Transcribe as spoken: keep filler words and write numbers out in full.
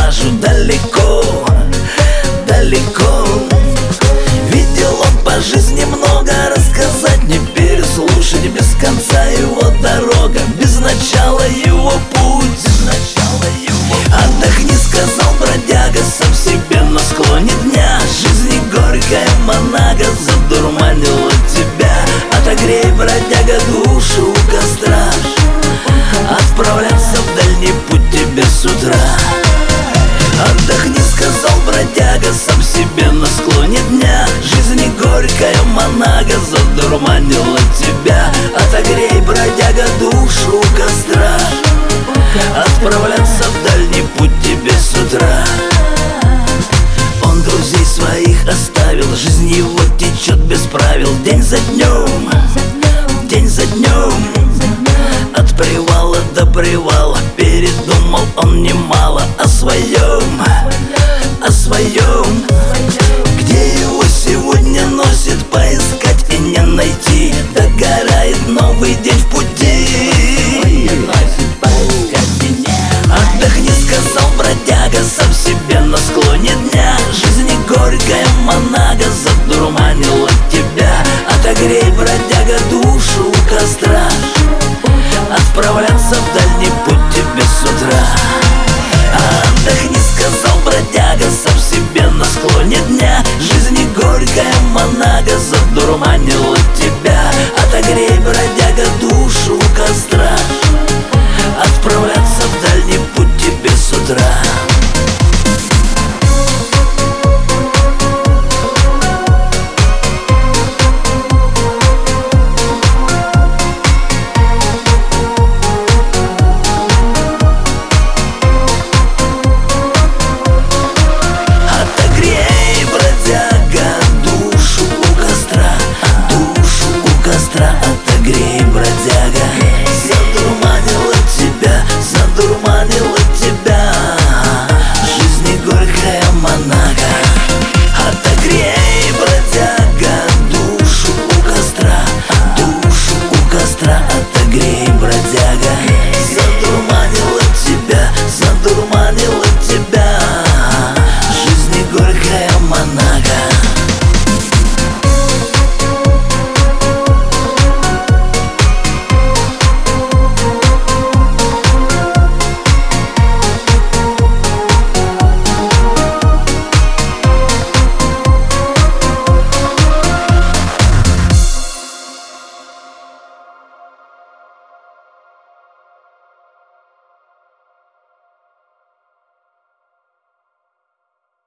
пляжу далеко, далеко. Видел он по жизни много, рассказать не переслушать. Без конца его дорога, без начала его путь. Отдохни, сказал бродяга сам себе на склоне дня. Жизни горькая манага задурманила тебя. Отогрей, бродяга, душу у костра. Отправляться в дальний путь тебе с утра. Отдохни, сказал бродяга сам себе на склоне дня. Жизни горькая манага задурманила тебя. Отогрей, бродяга, душу у костра. Отправляться в дальний путь тебе с утра. Он друзей своих оставил, жизнь его течет без правил. День за днем, день за днем. От привала до привала передумал он немало о своем, о своем. Где его сегодня носит, поискать и не найти. Догорает новый день в пути. Отдохни, сказал бродяга сам себе на склоне дня. Жизни горькая манага